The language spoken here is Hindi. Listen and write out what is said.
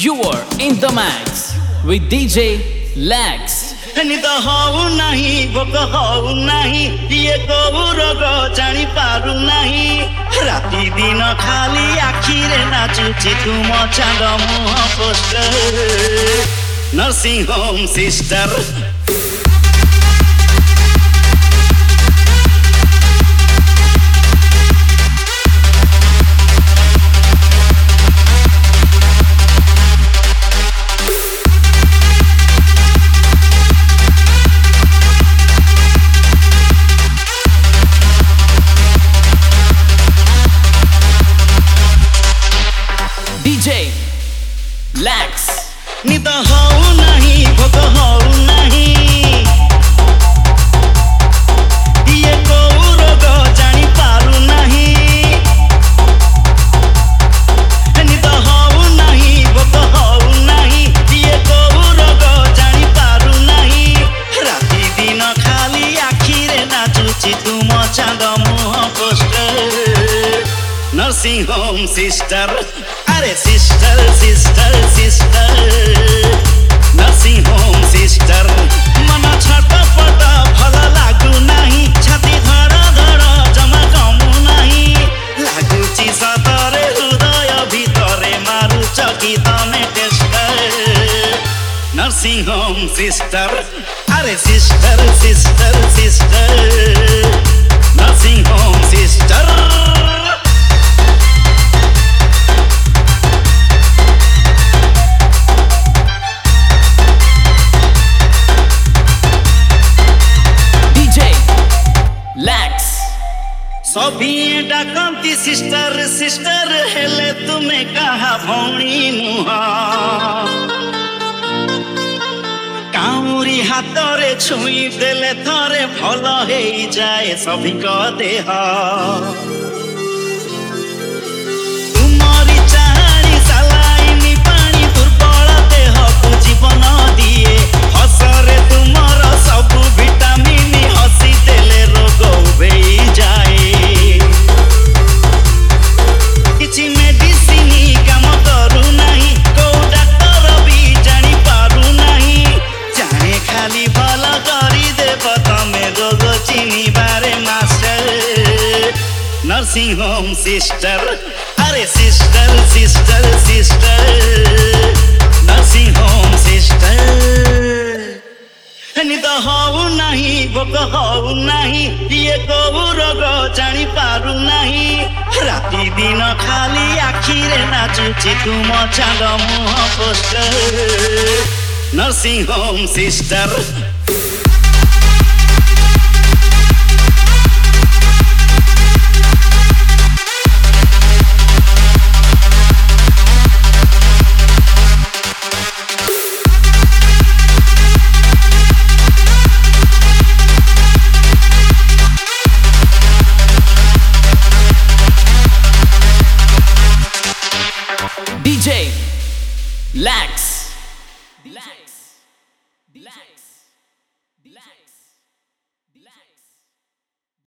You are in the max with DJ Lex. निद हऊ नाही भोक हऊ नाही ये कोउ रोग जानी पारु नाही राति दिन खाली आखिरे नाचुची तुम चांद मुह poster nursing home sister Lex. निद हऊ नाही भोक हऊ नाही ये कोउ रोग जानी पारु नाही निद हऊ नाही भोक हऊ नाही ये कोउ रोग जानी पारु नाही राति दिन खाली आखिरे नाचुची तुम चांद मुह पोस्टर नर्सिंग होम सिस्टर अरे sister sister sister nursing home sister मन छटपट भल लागु नाही छाती धड़ धड़ जमा कमु नाही लागुची सतरे हृदय भितरे मारुच कि तमे टेस्टर नर्सिंग होम सिस्टर अरे sister sister sister nursing home sister सभी डाकती सिस्टर सिस्टर हेले तुम्हें कहा भौणी मुहा काउरी हाथरे छुई देले थरे भल हे जाए सभी का देह तुमरी चारी सालाइनी पानी दुर्बल देह को जीवन दिए हसरे तुमर सब विटामिन हसी देले रोग उभेई जाए किछि मेडिसिन काम करू नाही को डॉक्टर भी जानी पारु नाही जाने खाली भल करी देव तमे रोग चिनी बारे मास्टर नर्सिंग होम सिस्टर अरे sister sister sister nursing home sister निद हऊ नाही भोक हऊ नाही ये कोउ रोग जानी पारु नाही राति दिन खाली आखिरे नाचुची तुम चांद मुह पोस्टर नर्सिंग होम सिस्टर